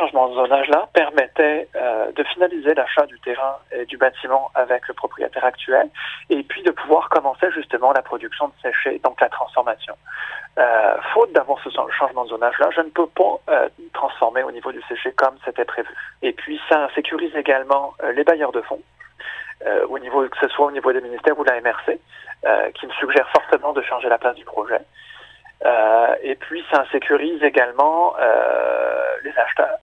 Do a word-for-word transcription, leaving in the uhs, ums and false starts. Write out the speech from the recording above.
changement de zonage-là permettait euh, de finaliser l'achat du terrain et du bâtiment avec le propriétaire actuel, et puis de pouvoir commencer justement la production de séchets, donc la transformation. Euh, faute d'avoir ce changement de zonage-là, je ne peux pas euh, transformer au niveau du séché comme c'était prévu. Et puis ça sécurise également euh, les bailleurs de fonds, euh, au niveau, que ce soit au niveau des ministères ou de la M R C, euh, qui me suggèrent fortement de changer la place du projet. Euh, et puis ça sécurise également euh, les acheteurs,